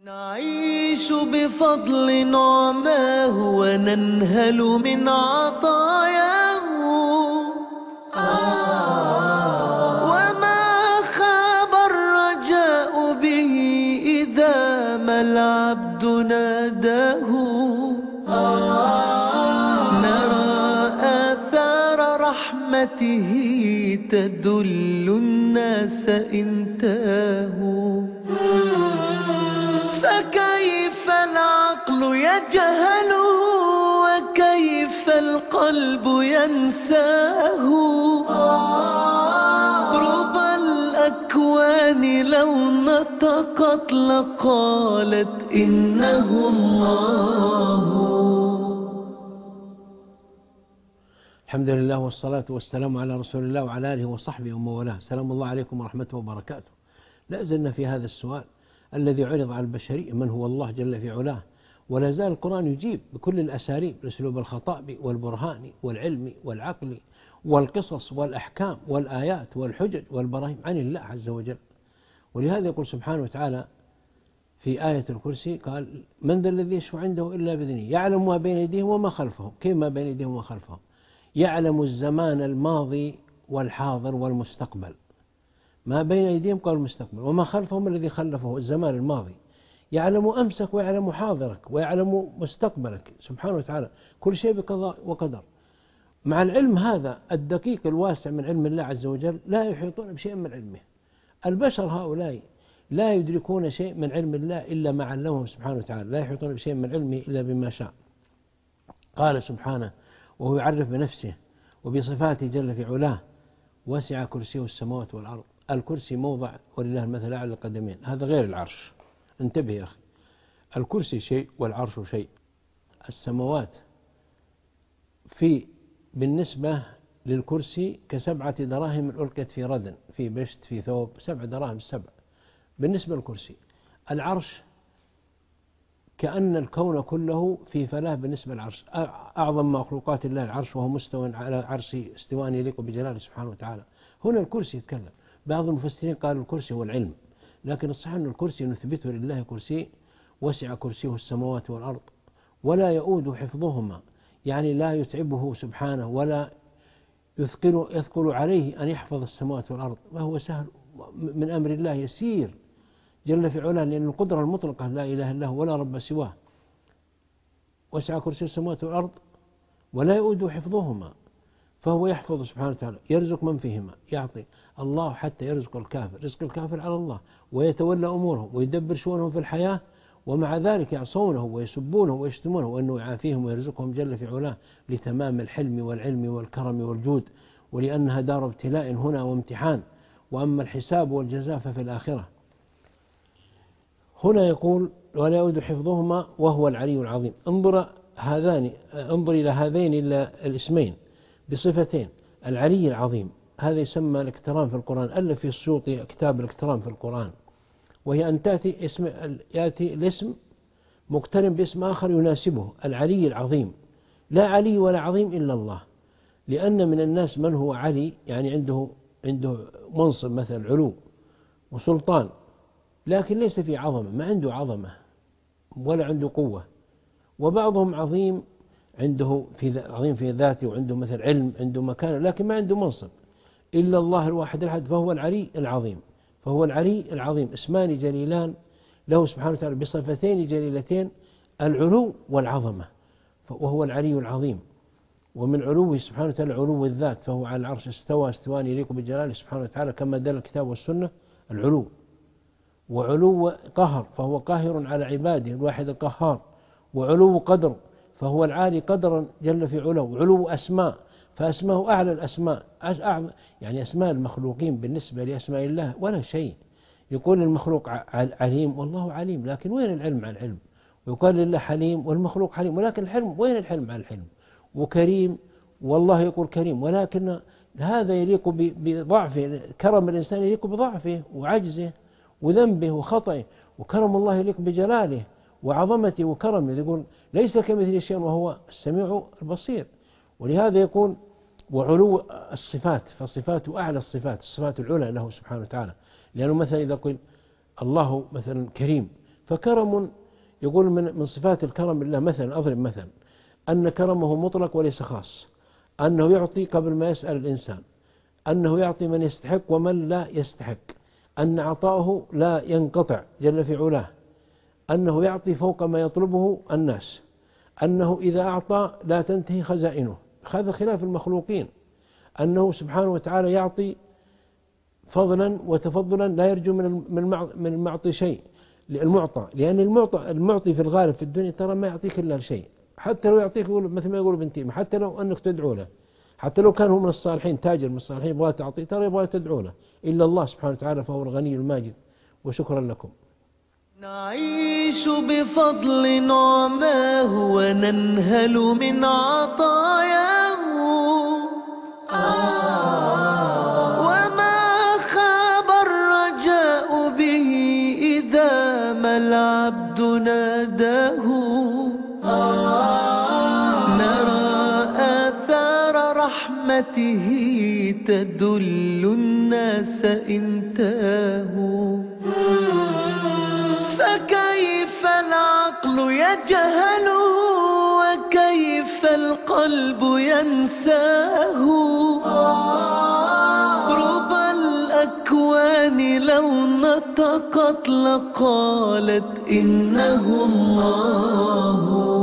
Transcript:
نعيش بفضل نعماه وننهل من عطاياه وما خاب الرجاء به إذا ما العبد ناداه نرى آثار رحمته تدل الناس إن تاهوا فكيف العقل يجهله وكيف القلب ينساه ربى الأكوان لو نطقت لقالت إنه الله. الحمد لله والصلاة والسلام على رسول الله وعلى آله وصحبه ومن والاه. سلام الله عليكم ورحمته وبركاته. لا زلنا في هذا السؤال الذي عرض على البشرية: من هو الله جل في علاه؟ ولا زال القرآن يجيب بكل الأساليب، الأسلوب الخطابي والبرهاني والعلمي والعقلي والقصص والأحكام والآيات والحجج والبراهين عن الله عز وجل. ولهذا يقول سبحانه وتعالى في آية الكرسي: قال: من ذا الذي يشفع عنده إلا بإذنه يعلم ما بين يديهم وما خلفهم. كيف ما بين يديهم وما خلفهم؟ يعلم الزمان الماضي والحاضر والمستقبل. ما بين أيديهم قال المستقبل، وما خلفهم الذي خلفه الزمان الماضي. يعلم أمسك ويعلم حاضرك ويعلم مستقبلك سبحانه وتعالى، كل شيء بقضاء وقدر. مع العلم هذا الدقيق الواسع من علم الله عز وجل لا يحيطون بشيء من علمه. البشر هؤلاء لا يدركون شيء من علم الله إلا ما علمهم سبحانه وتعالى، لا يحيطون بشيء من علمه إلا بما شاء. قال سبحانه وهو يعرف بنفسه وبصفاته جل في علاه: وسع كرسيه السماوات والأرض. الكرسي موضع ولله المثل على القدمين، هذا غير العرش. انتبه يا أخي، الكرسي شيء والعرش شيء. السماوات بالنسبة للكرسي ك7 دراهم ألقت في ردن، في بشت، في ثوب، 7 دراهم 7 بالنسبة للكرسي. العرش كأن الكون كله في فلاه بالنسبة للعرش. أعظم مخلوقات الله العرش، وهو مستوى على عرشه استواء يليق بجلاله سبحانه وتعالى. هنا الكرسي يتكلم. بعض المفسرين قالوا الكرسي هو العلم، لكن الصحيح أن الكرسي نثبته لله كرسي وسع كرسيه السماوات والأرض ولا يؤود حفظهما، يعني لا يتعبه سبحانه ولا يثقل عليه أن يحفظ السماوات والأرض، وهو سهل من أمر الله يسير جل في علاه، لأن القدرة المطلقة لا إله إلا هو ولا رب سواه. وسع كرسي السماوات والأرض ولا يؤود حفظهما، فهو يحفظ سبحانه وتعالى، يرزق من فيهما، يعطي الله حتى يرزق الكافر، رزق الكافر على الله، ويتولى أمورهم ويدبر شؤونهم في الحياة، ومع ذلك يعصونه ويسبونه ويشتمونه، وأنه يعافيهم ويرزقهم جل في علاه لتمام الحلم والعلم والكرم والجود، ولأنها دار ابتلاء هنا وامتحان، وأما الحساب والجزاء ففي الآخرة. هنا يقول: ولا يؤود حفظهما وهو العلي العظيم. انظر إلى هذين الاسمين بصفتين: العلي العظيم، هذا يسمى الاقتران في القرآن. ألف في السيوطي كتاب الاقتران في القرآن، وهي أن يأتي الاسم مقترن باسم آخر يناسبه. العلي العظيم، لا علي ولا عظيم إلا الله، لأن من الناس من هو علي، يعني عنده منصب مثل علو وسلطان، لكن ليس في عظمة، ما عنده عظمة ولا عنده قوة. وبعضهم عظيم، عظيم في ذاته، وعنده مثل علم، عنده مكانة، لكن ما عنده منصب. إلا الله الواحد الأحد فهو العلي العظيم. فهو العلي العظيم، اسمان جليلان له سبحانه وتعالى بصفتين جليلتين: العلو والعظمة، وهو العلي العظيم. ومن علوه سبحانه وتعالى علو الذات، فهو على العرش استوى استواء يليق بجلاله سبحانه وتعالى كما دل الكتاب والسنة العلو. وعلو قهر، فهو قاهر على عباده الواحد القهار. وعلو قدر، فهو العالي قدرا جل في علو. وعلو أسماء، فأسماءه أعلى الأسماء، يعني أسماء المخلوقين بالنسبة لأسماء الله ولا شيء. يقول المخلوق عليم والله عليم، لكن وين العلم عن العلم؟ ويقال لله حليم والمخلوق حليم، ولكن الحلم وين الحلم عن الحلم؟ وكريم والله يقول كريم، ولكن هذا يليق بضعفه. كرم الإنسان يليق بضعفه وعجزه وذنبه وخطئه، وكرم الله يليق بجلاله وعظمته وكرمه. يقول: ليس كمثله شيء وهو السميع البصير. ولهذا يقول: وعلو الصفات، فصفاته أعلى الصفات، الصفات العلى له سبحانه وتعالى. لأنه مثلا إذا قل الله مثلا كريم، فكرم يقول من صفات الكرم لله، مثلا أضرب مثلا أن كرمه مطلق وليس خاص، أنه يعطي قبل ما يسأل الإنسان، أنه يعطي من يستحق ومن لا يستحق، أن عطاؤه لا ينقطع جل في علاه، أنه يعطي فوق ما يطلبه الناس، أنه إذا أعطى لا تنتهي خزائنه، هذا خلاف المخلوقين، أنه سبحانه وتعالى يعطي فضلا وتفضلا لا يرجو من المعطي شيء، المعطى، لأن المعطي في الغالب في الدنيا ترى ما يعطيك إلا شيء، حتى لو يعطيك مثل ما يقول بنتي، حتى لو أنك تدعو له، حتى لو كان هو من الصالحين، تاجر من الصالحين يبغى تعطيه ترى يبغى تدعو له، إلا الله سبحانه وتعالى فهو الغني الماجد. وشكرا لكم. نعيش بفضل نعماه وننهل من عطاياه، وما خاب الرجاء به إذا ما العبد ناداه. نرى آثار رحمته تدل الناس إن تاهوا، فكيف العقل يجهله وكيف القلب ينساه. ربى الأكوان لو نطقت لقالت إنه الله.